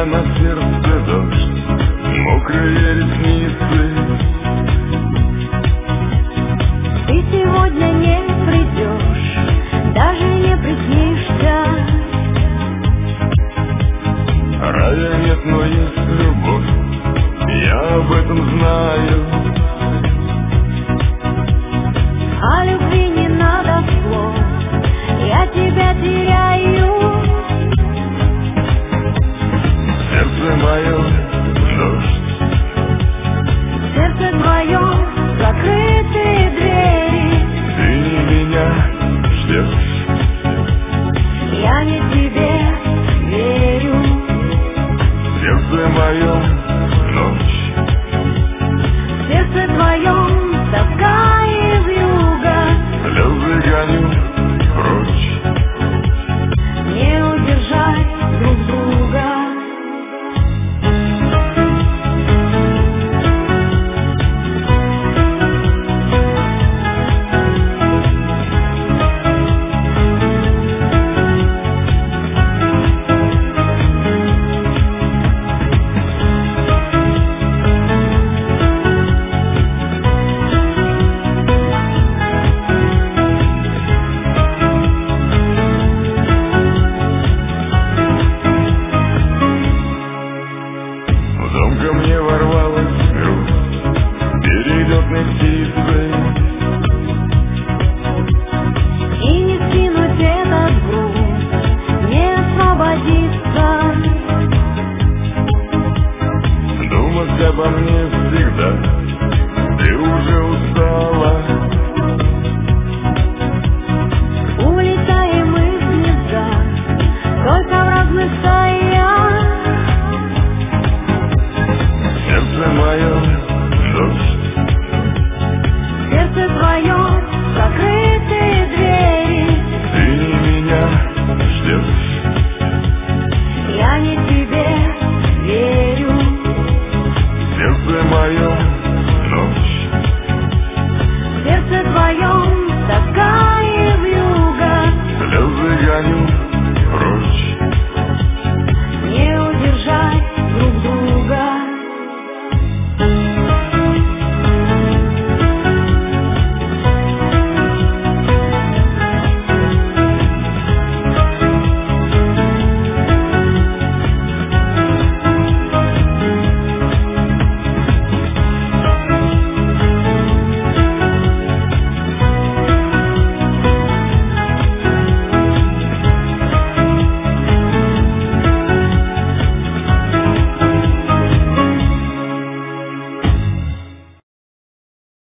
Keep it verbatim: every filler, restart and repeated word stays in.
меня на сердце дождь, мокрые ресницы. Ты сегодня не придешь, даже не приснишься. Рая нет, но есть любовь, я об этом знаю. О любви не надо слов, я тебя теряю. Сердце мое дождь, В сердце твоем закрытые двери. ты не меня ждешь, Я не тебе верю. в сердце моем ночь, В сердце твоем тоска и вьюга. слезы гоню прочь. Не удержать друг друга. В дом ко мне ворвалась грусть перелетной птицы. И не скинуть этот груз, не освободиться. Думать обо мне всегда, ты уже устала. Улетаем мы в гнезда, только в разных сторонах.